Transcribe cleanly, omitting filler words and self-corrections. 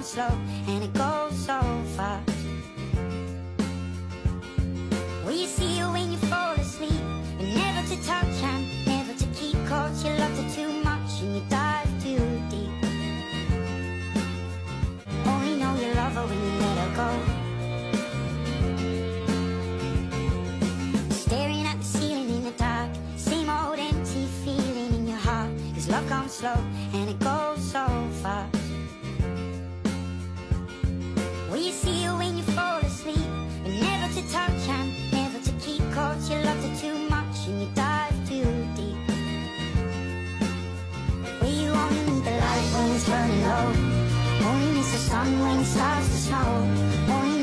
slow and it goes so fast. Will you see her when you fall asleep? And never to touch and never to keep, cause you loved her too much and you dive too deep. Only know you love her when you let her go. Staring at the ceiling in the dark, same old empty feeling in your heart. Cause love comes slow and it goes so fast. Will you see her when you fall asleep? And never to touch and never to keep, cause you loved her too much and you dive too deep. Will you only need the light when it's burning low? Only miss the sun when it starts to snow? Only